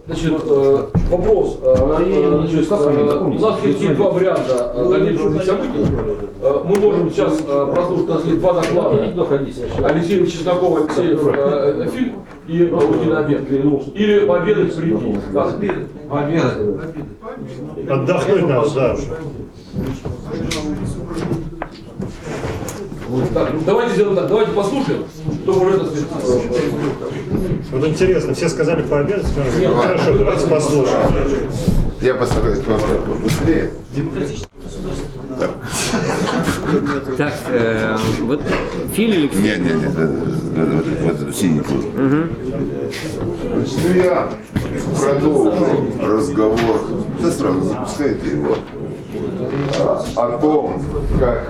Значит, вопрос. Значит, у нас есть два варианта дальнейшего событий. Мы можем сейчас прослушать, у нас есть два доклада. Алексея Чеснокова, Алексеев фильм и уйти на обед. Или пообедать прийти. Пообедать. Отдохнуть надо, да. Так, давайте сделаем так, давайте послушаем, что может это сказать. Вот интересно, все сказали пообедать, ну, хорошо, давайте послушаем. Я постараюсь просто быстрее. Так, вот Филь Алексей. Нет, вот синий тут. Ну я продолжу разговор, да сразу запускайте его, о том, как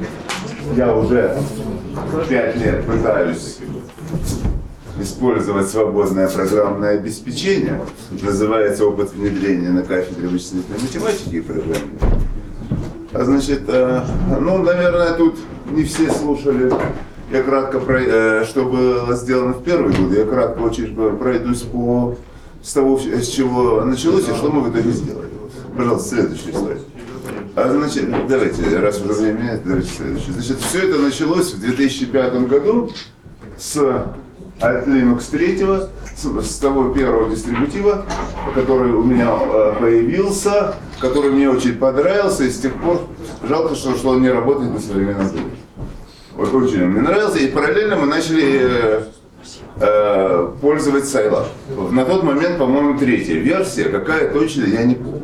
я уже 5 лет пытаюсь использовать свободное программное обеспечение. Называется опыт внедрения на кафедре вычислительной математики и программирования. А значит, ну, наверное, тут не все слушали. Я кратко, что было сделано в первый год, я кратко очень пройдусь с того, с чего началось и что мы в итоге сделали. Пожалуйста, следующий слайд. Значит, давайте, раз уже время нет, давайте следующий. Значит, все это началось в 2005 году с Linux 3, с того первого дистрибутива, который у меня появился, который мне очень понравился, и с тех пор жалко, что он не работает на современном мире. Вот очень он мне нравился, и параллельно мы начали пользоваться Scilab. На тот момент, по-моему, 3-я версия, какая точно, я не помню.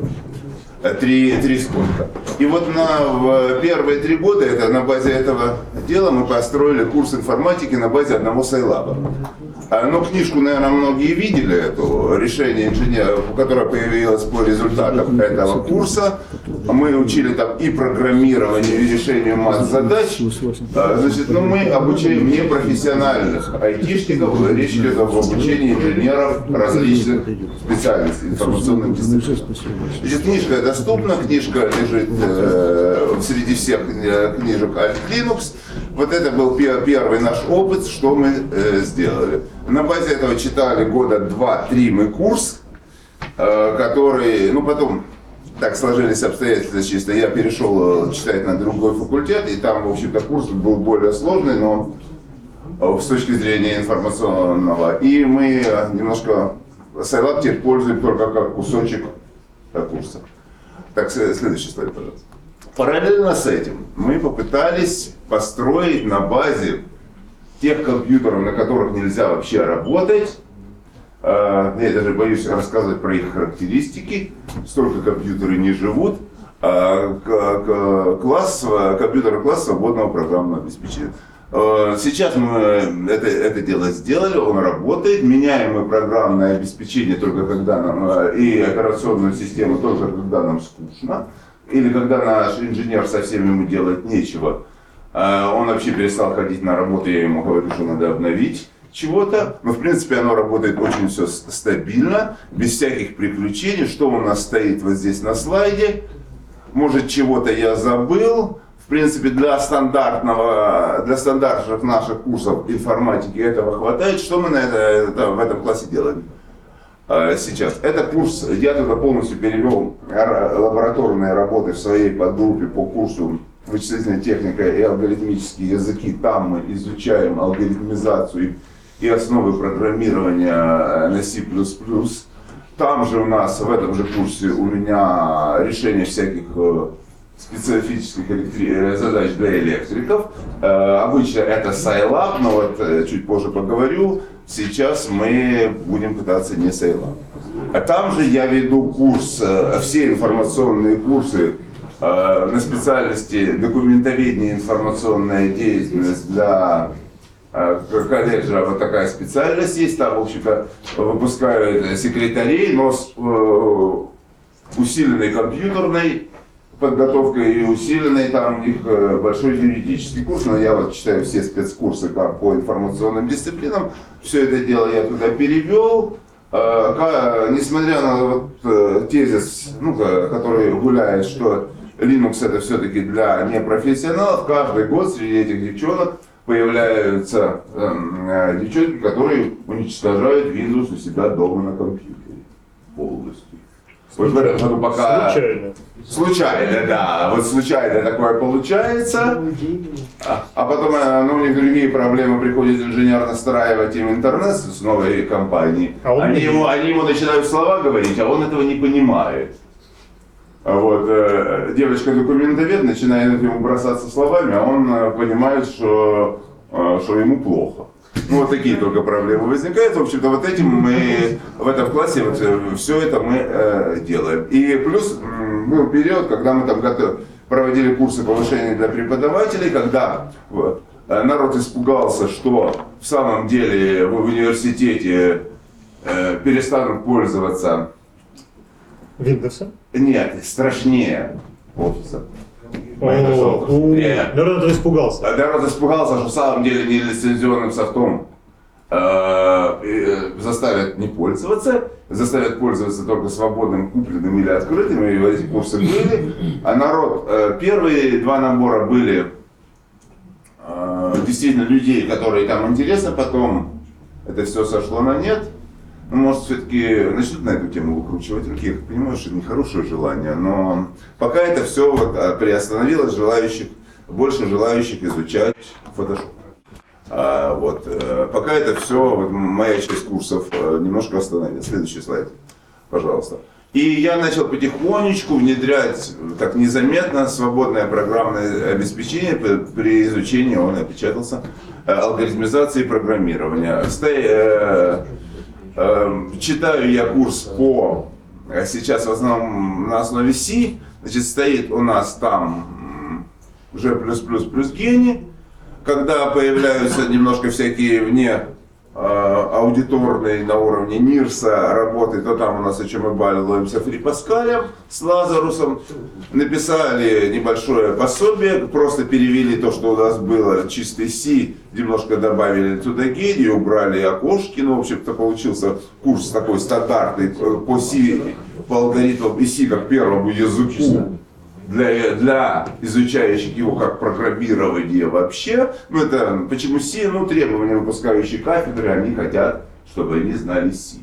3 сколько. И вот в первые 3 года на базе этого дела мы построили курс информатики на базе одного Scilab. Но книжку, наверное, многие видели, это решение инженера, которое появилось по результатам этого курса. Мы учили там и программированию, и решению масс-задач. Значит, мы обучаем непрофессиональных айтишников, речь идет об обучении инженеров различных специальностей, информационных дисциплин. Значит, книжка доступна, книжка лежит среди всех книжек Linux. Вот это был первый наш опыт, что мы сделали. На базе этого читали года 2-3 мы курс, который, ну потом так сложились обстоятельства чисто, я перешел читать на другой факультет, и там, в общем-то, курс был более сложный, но с точки зрения информационного. И мы немножко Scilab теперь пользуем только как кусочек курса. Так, следующий слайд, пожалуйста. Параллельно с этим мы попытались построить на базе тех компьютеров, на которых нельзя вообще работать. Я даже боюсь рассказывать про их характеристики. Столько компьютеры не живут. Компьютеры класс свободного программного обеспечения. Сейчас мы это дело сделали, он работает. Меняем мы программное обеспечение только когда нам, и операционную систему только когда нам скучно. Или когда наш инженер совсем ему делать нечего. Он вообще перестал ходить на работу, я ему говорю, что надо обновить чего-то. Но в принципе оно работает очень все стабильно, без всяких приключений. Что у нас стоит вот здесь на слайде? Может, чего-то я забыл. В принципе, для стандартных наших курсов информатики этого хватает. Что мы в этом классе делаем сейчас? Это курс, я туда полностью перевел лабораторные работы в своей подгруппе по курсу вычислительная техника и алгоритмические языки. Там мы изучаем алгоритмизацию и основы программирования на C++. Там же у нас, в этом же курсе, у меня решение всяких специфических задач для электриков. Обычно это Scilab, но вот чуть позже поговорю. Сейчас мы будем пытаться не Scilab. А там же я веду курс, все информационные курсы на специальности документоведение и информационная деятельность для колледжа. Вот такая специальность есть. Там, в общем-то, выпускают секретарей, но с усиленной компьютерной подготовкой и усиленной, там у них большой юридический курс, но я вот читаю все спецкурсы по информационным дисциплинам. Все это дело я туда перевел. Несмотря на вот тезис, который гуляет, что Linux это все-таки для непрофессионалов, каждый год среди этих девчонок появляются девчонки, которые уничтожают Windows у себя дома на компьютере. Вот в этом году пока... Случайно. Случайно, да. Вот случайно такое получается. А потом у них другие проблемы. Приходит инженер настраивать им интернет с новой компанией. Они ему начинают слова говорить, а он этого не понимает. Вот, девочка-документовед начинает ему бросаться словами, а он понимает, что ему плохо. Ну, вот такие только проблемы возникают. В общем-то, вот этим мы в этом классе вот, все это мы делаем. И плюс был период, когда мы там проводили курсы повышения для преподавателей, когда народ испугался, что в самом деле в университете перестанут пользоваться... Windows? Нет, страшнее офиса. Народ испугался. Народ испугался, что в самом деле нелицензионным софтом заставят не пользоваться, заставят пользоваться только свободным, купленным или открытым, и эти курсы были. А народ, первые два набора были действительно людей, которые там интересны, потом это все сошло на нет. Ну, может, все-таки начнут на эту тему выкручивать руки. Я понимаю, что это нехорошее желание, но пока это все вот приостановилось, больше желающих изучать Photoshop. Пока это все, вот, моя часть курсов немножко остановилась. Следующий слайд, пожалуйста. И я начал потихонечку внедрять, так незаметно, свободное программное обеспечение при изучении, он опечатался, алгоритмизации программирования. Читаю я курс сейчас в основном на основе C, значит, стоит у нас там G++ плюс гений. Когда появляются немножко всякие вне аудиторные на уровне НИРСа работы, то там у нас о чем мы балуемся Фри Паскалем с Лазарусом. Написали небольшое пособие, просто перевели то, что у нас было чистый C, немножко добавили туда гений, убрали окошки. Ну, в общем-то, получился курс такой стандартный по C, по алгоритмам и C как первому языку. Для изучающих его как программирование вообще. Ну это почему C? Ну требования выпускающей кафедры, они хотят, чтобы они знали C.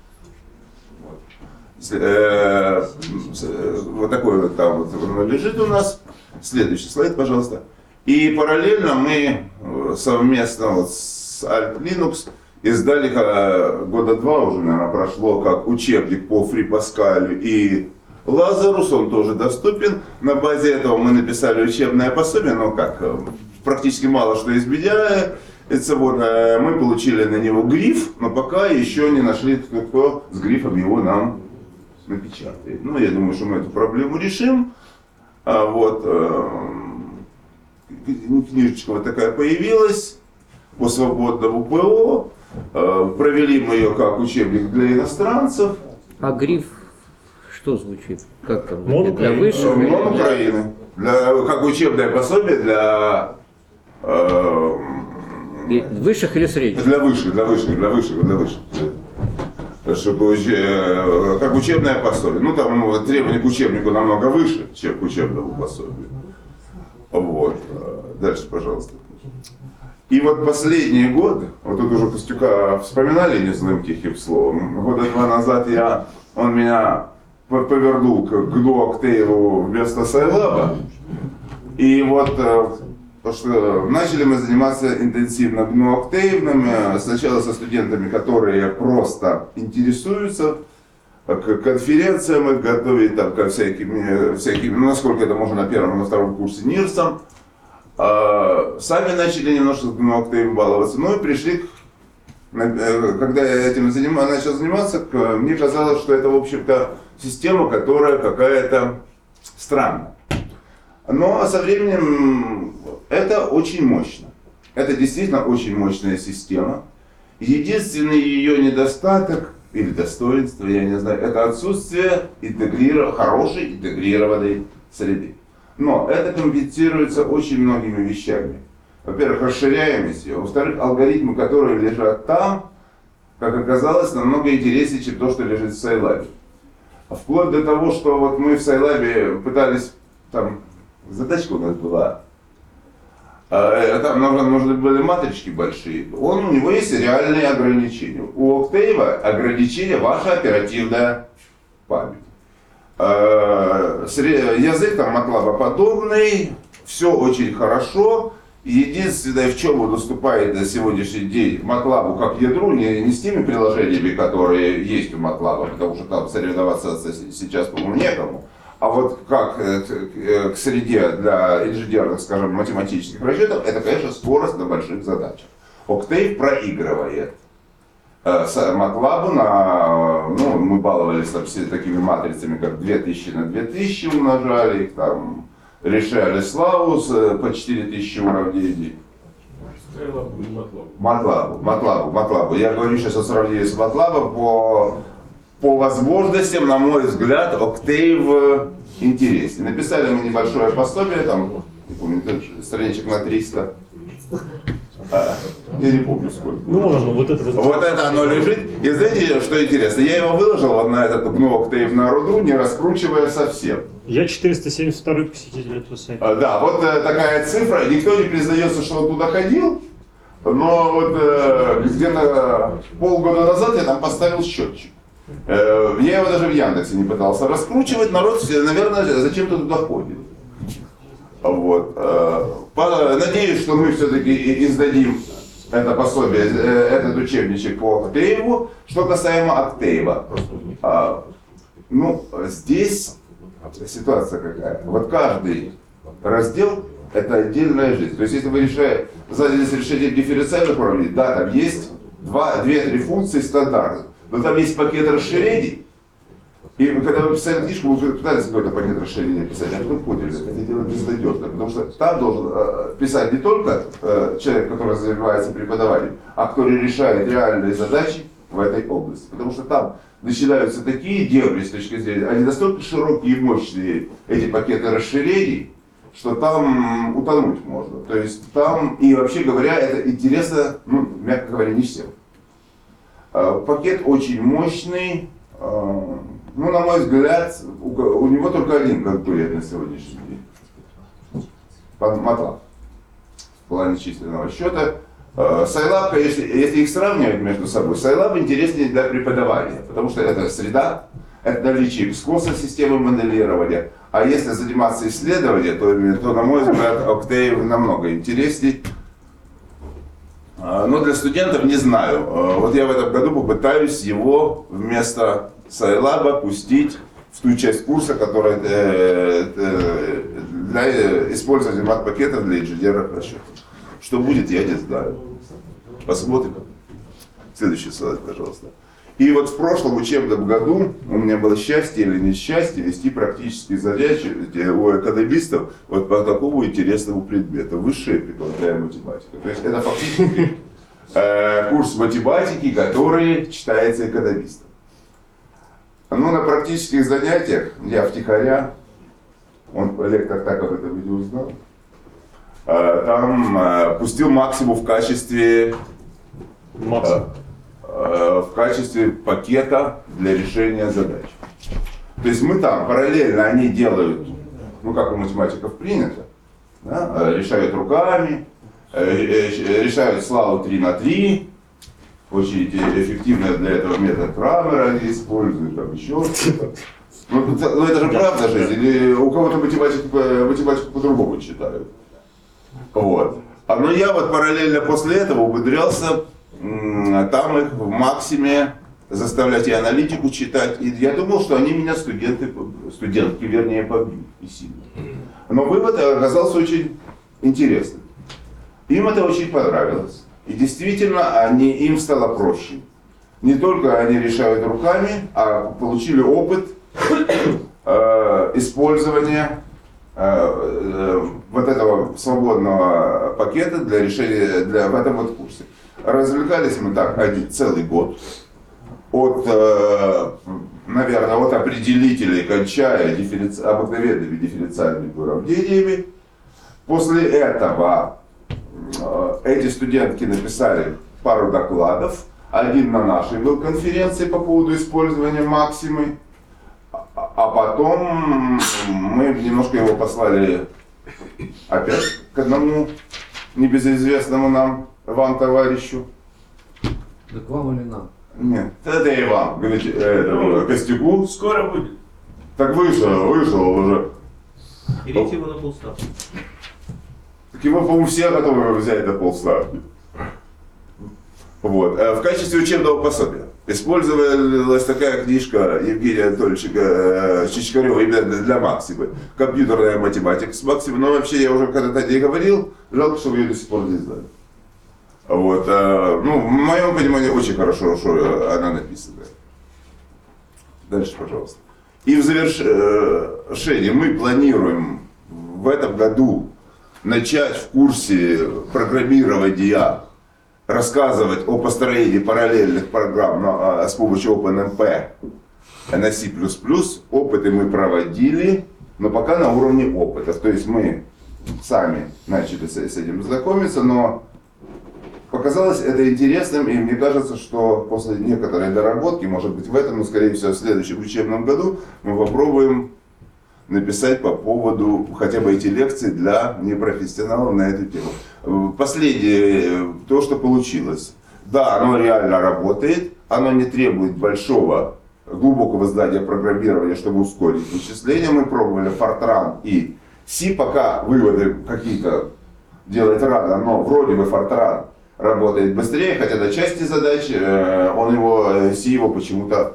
Вот такой вот там вот лежит у нас. Следующий слайд, пожалуйста. И параллельно мы совместно вот с Alt Linux издали года два уже, наверное, прошло, как учебник по Фри Паскалю и Лазарус, он тоже доступен. На базе этого мы написали учебное пособие, но как, практически мало что изменяя. Мы получили на него гриф, но пока еще не нашли, кто с грифом его нам напечатает. Ну, я думаю, что мы эту проблему решим. Книжечка вот такая появилась по свободному ПО. Провели мы ее как учебник для иностранцев. А гриф что звучит? Как там? МОН Для высших? МОН Украины. Как учебное пособие для... Высших или средних? Для высших. Чтобы, как учебное пособие. Ну там требования к учебнику намного выше, чем к учебному пособию. Вот. Дальше, пожалуйста. И вот последние годы, вот тут уже Костюка вспоминали незлым тихим словом. Года два назад он меня повернул к GNU Octave вместо Scilab. И вот то, что начали мы заниматься интенсивно GNU Octave, сначала со студентами, которые просто интересуются, к конференциям их готовить, там, ко всяким, насколько это можно на первом и на втором курсе НИРСом. Сами начали немножко с GNU Octave баловаться, ну и пришли, когда я этим начал заниматься, мне казалось, что это, в общем-то, система, которая какая-то странная. Но со временем это очень мощно. Это действительно очень мощная система. Единственный ее недостаток или достоинство, я не знаю, это отсутствие хорошей интегрированной среды. Но это компенсируется очень многими вещами. Во-первых, расширяемостью. Во-вторых, алгоритмы, которые лежат там, как оказалось, намного интереснее, чем то, что лежит в Scilab. Вплоть до того, что вот мы в Scilab пытались, там задачка у нас была, там нужны были матрички большие. У него есть реальные ограничения. У Octave ограничение ваша оперативная память. Язык там матлабоподобный, все очень хорошо. Единственное, в чем он уступает на сегодняшний день MATLAB как ядру, не с теми приложениями, которые есть у MATLAB, потому что там соревноваться сейчас, по-моему, некому, а вот как к среде для инженерных, скажем, математических расчетов, это, конечно, скорость на больших задачах. Octave проигрывает MATLAB мы баловались там все такими матрицами, как 2000 на 2000 умножали их, там, решали славу по 4000 уравнений. MATLAB. Я говорю сейчас о сравнении с MATLAB по возможностям, на мой взгляд, Octave интереснее. Написали мы небольшое пособие, там, не помню, страничек на 300. Я не помню сколько. Ну можно, вот это. Вот это оно лежит. И знаете, что интересно? Я его выложил вот на этот Octave на руду, не раскручивая совсем. Я 472-й посетитель этого сайта. Да, вот такая цифра. Никто не признается, что он туда ходил. Но вот где-то полгода назад я там поставил счетчик. Я его даже в Яндексе не пытался раскручивать. Народ, наверное, зачем-то туда ходит. Вот. Надеюсь, что мы все-таки издадим это пособие, этот учебничек по Octave. Что касаемо Octave, здесь ситуация какая. Вот каждый раздел — это отдельная жизнь. То есть, если вы задались решением дифференциальных уравнений, да, там есть 2-3 функции стандартных, но там есть пакет расширений. И когда вы писали книжку, вы пытались какой-то пакет расширения писать, а потом поняли, что это дело безнадежно. Потому что там должен писать не только человек, который занимается преподаванием, а кто решает реальные задачи в этой области. Потому что там начинаются такие дебри с точки зрения, они настолько широкие и мощные, эти пакеты расширений, что там утонуть можно. То есть там, и вообще говоря, это интересно, мягко говоря, не всем. Пакет очень мощный. На мой взгляд, у него только один конкурент на сегодняшний день. MATLAB. В плане численного счета. Scilab, если их сравнивать между собой, Scilab интереснее для преподавания, потому что это среда, это наличие скоса системы моделирования. А если заниматься исследованием, то на мой взгляд, Octave намного интересней. Но для студентов не знаю. Вот я в этом году попытаюсь его вместо Scilab пустить в ту часть курса, которая для использования мат-пакетов для инженерных расчетов. Что будет, я не знаю. Посмотрим. Следующий слайд, пожалуйста. И вот в прошлом учебном году у меня было счастье или несчастье вести практические занятия у экономистов вот по такому интересному предмету. Высшая прикладная математика. То есть это фактически курс математики, который читается экономистом. На практических занятиях я втихаря, лектор так об этом не узнал, там пустил максимум в качестве пакета для решения задач. То есть мы там параллельно, они делают, как у математиков принято, да, решают руками, решают славу 3 на 3, очень эффективно для этого метод Крамера они используют, там еще что-то. Но это же правда жизнь, или у кого-то математику по-другому читают. Вот. Но я вот параллельно после этого умудрялся там их в максиме заставлять и аналитику читать. И я думал, что они меня студентки, вернее, побьют и сильно. Но вывод оказался очень интересным. Им это очень понравилось. И действительно, им стало проще. Не только они решают руками, а получили опыт использования вот этого свободного пакета для решения в этом вот курсе. Развлекались мы так целый год. Наверное, от определителей, кончая обыкновенными дифференциальными уравнениями. После этого эти студентки написали пару докладов. Один на нашей был конференции по поводу использования максимы. А потом мы немножко его послали опять к одному небезызвестному вам товарищу. Так вам или нам? Нет, это и вам, говорите, Костюку. Скоро будет. Так вышел уже. Берите его на полставки. Так его, по-моему, все готовы взять до полставки. Вот. В качестве учебного пособия использовалась такая книжка Евгения Анатольевича Чичкарева именно для Максимы. «Компьютерная математика» с Максимой. Но вообще я уже когда-то не говорил, жалко, что вы ее до сих пор не знали. Вот. Ну, в моем понимании очень хорошо, что она написана. Дальше, пожалуйста. И в завершении мы планируем в этом году начать в курсе программирования рассказывать о построении параллельных программ с помощью OpenMP на C++. Опыты мы проводили, но пока на уровне опытов. То есть мы сами начали с этим знакомиться, но показалось это интересным, и мне кажется, что после некоторой доработки, может быть в этом, но скорее всего в следующем учебном году, мы попробуем написать по поводу хотя бы эти лекции для непрофессионалов на эту тему. Последнее, то, что получилось. Да, оно реально работает, оно не требует большого, глубокого знания программирования, чтобы ускорить вычисления. Мы пробовали Fortran и C, пока выводы какие-то делать рано, но вроде бы Fortran работает быстрее, хотя на части задач C его почему-то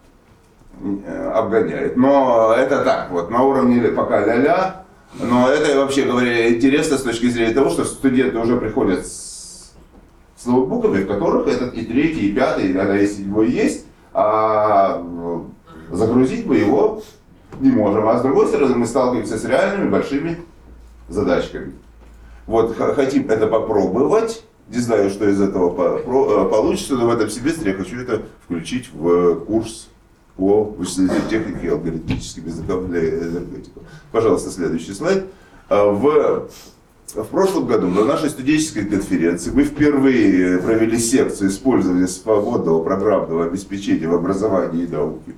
обгоняет. Но это так, вот на уровне пока ля-ля. Но это, вообще говоря, интересно с точки зрения того, что студенты уже приходят с ноутбуками, в которых этот и третий, и пятый, иногда и седьмой есть, а загрузить мы его не можем. А с другой стороны, мы сталкиваемся с реальными большими задачками. Вот хотим это попробовать. Не знаю, что из этого получится, но в этом семестре я хочу это включить в курс по вычислительной технике и алгоритмическим языкам для энергетиков. Пожалуйста, следующий слайд. В прошлом году на нашей студенческой конференции мы впервые провели секцию использования свободного программного обеспечения в образовании и науке.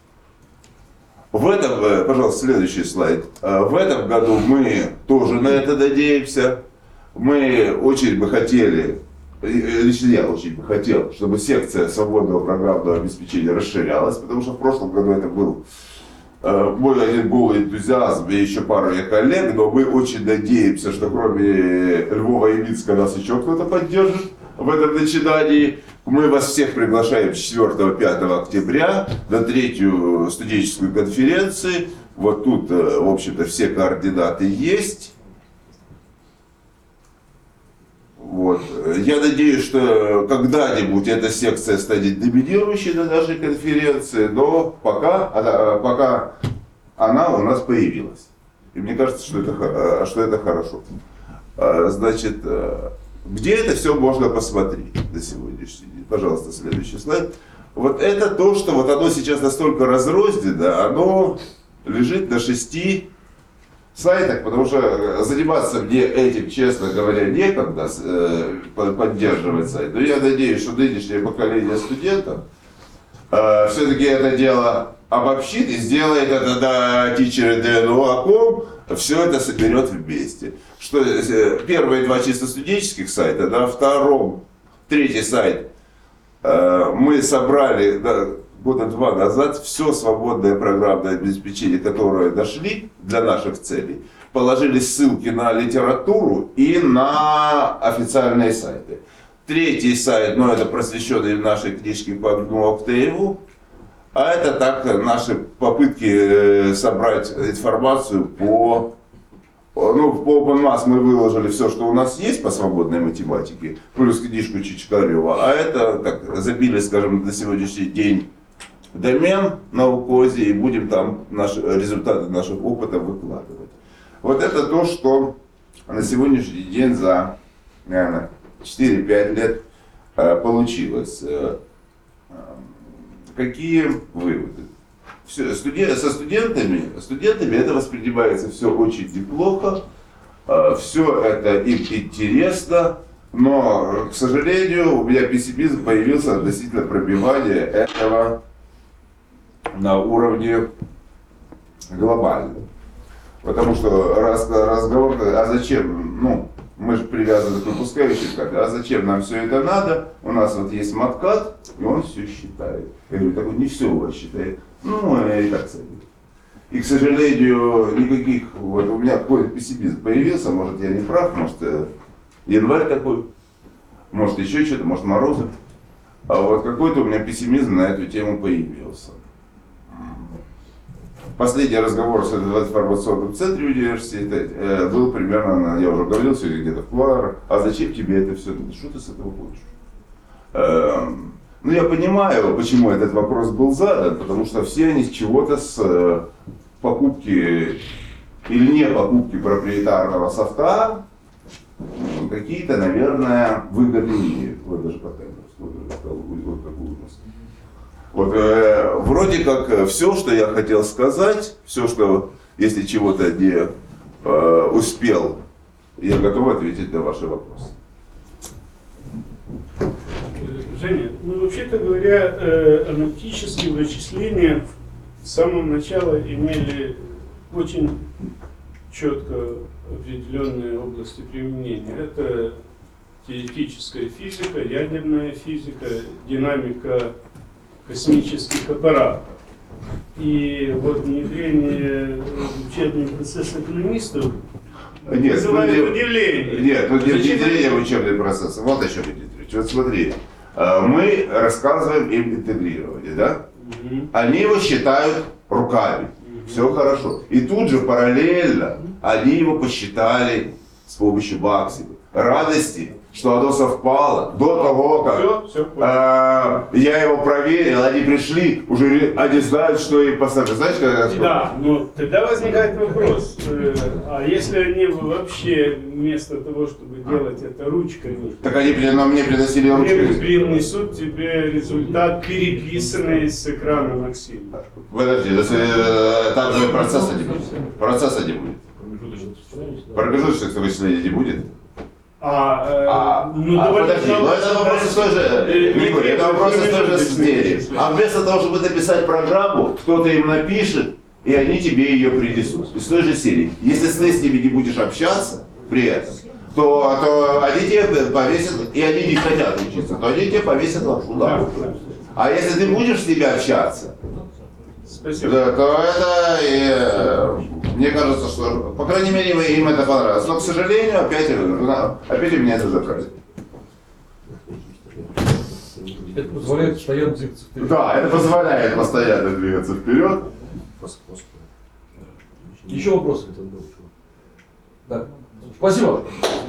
В этом, пожалуйста, следующий слайд. В этом году мы тоже на это надеемся. Мы очень бы хотели, лично я очень бы хотел, чтобы секция свободного программного обеспечения расширялась, потому что в прошлом году это был мой один голый энтузиазм и еще пару коллег, но мы очень надеемся, что кроме Львова и Минска нас еще кто-то поддержит в этом начинании. Мы вас всех приглашаем 4-5 октября на 3-ю студенческую конференцию. Вот тут, в общем-то, все координаты есть. Вот. Я надеюсь, что когда-нибудь эта секция станет доминирующей на нашей конференции, но пока она у нас появилась. И мне кажется, что это хорошо. Значит, где это все можно посмотреть на сегодняшний день? Пожалуйста, следующий слайд. Вот это то, что вот оно сейчас настолько разрознено, оно лежит на 6 сайтах, потому что заниматься мне этим, честно говоря, некогда поддерживать сайт. Но я надеюсь, что нынешнее поколение студентов все-таки это дело обобщит и сделает это на teacher.dnu.com, все это соберет вместе. Что первые 2 чисто студенческих сайта, на втором, 3-й сайт мы собрали года 2 назад все свободное программное обеспечение, которое нашли для наших целей, положили ссылки на литературу и на официальные сайты. 3-й сайт, это просвещенные нашей книжки по GNU Octave, а это так наши попытки собрать информацию по OpenMass мы выложили все, что у нас есть по свободной математике, плюс книжку Чичкарева, а это так забили, скажем, на сегодняшний день домен на УКОЗе и будем там результаты наших опытов выкладывать. Вот это то, что на сегодняшний день за, наверное, 4-5 лет получилось. Какие выводы? Со студентами это воспринимается все очень неплохо, все это им интересно, но, к сожалению, у меня пессимизм появился относительно пробивания этого на уровне глобальном. Потому что разговор, а зачем, мы же привязаны к выпускающим, а зачем нам все это надо? У нас вот есть маткат, и он все считает. Я говорю, такой, не все у вас считает. И так сойдет. И, к сожалению, никаких, вот у меня какой-то пессимизм появился, может я не прав, может январь такой, может еще что-то, может морозы. А вот какой-то у меня пессимизм на эту тему появился. Последний разговор с информационным центре университета был примерно, я уже говорил сегодня где-то в кулуарах, а зачем тебе это все, что ты с этого хочешь? Ну я понимаю, почему этот вопрос был задан, потому что все они с чего-то с покупки или не покупки проприетарного софта какие-то, наверное, выгоды имеют. Вот даже пока вот какую у нас. Вот, вроде как все, что я хотел сказать, все, что, если чего-то не успел, я готов ответить на ваши вопросы. Женя, ну вообще-то говоря, аналитические вычисления с самого начала имели очень четко определенные области применения. Это теоретическая физика, ядерная физика, динамика космических аппаратов. И вот внедрение в учебный процесс экономистов вызывает удивление. Нет, тут не внедрение в учебный процесс. Вот о чем идет речь. Вот смотри, мы рассказываем им интегрирование, да? Они его считают руками. Все хорошо. И тут же параллельно они его посчитали с помощью Максима. Радости, что оно совпало до того, как я его проверил, они пришли, уже они знают, что им поставить. Знаешь, как да, но тогда возникает вопрос, а если они вообще вместо того, чтобы делать это ручками, так они мне приносили ручками. Принесут тебе результат, переписанный с экрана Максима. Подожди, там же процесса не будет. Процесса не будет. Промежуточных вычислений не будет. Подожди, но это вопрос из той же, Григорий, это вопрос из той же сферы. А вместо того, чтобы написать программу, кто-то им напишет, и они тебе ее принесут. Из той же серии. Если ты с ними не будешь общаться при этом, то они тебе повесят, и они не хотят учиться, то они тебе повесят лапшу. Да. А если ты будешь с ними общаться, да, то это, мне кажется, что, по крайней мере, им это понравилось. Но, к сожалению, опять у меня это закрыто. Это позволяет постоянно двигаться вперед. Да, это позволяет постоянно двигаться вперед. Еще вопросы? Да. Спасибо.